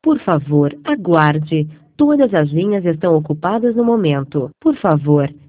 Por favor, aguarde. Todas as linhas estão ocupadas no momento. Por favor,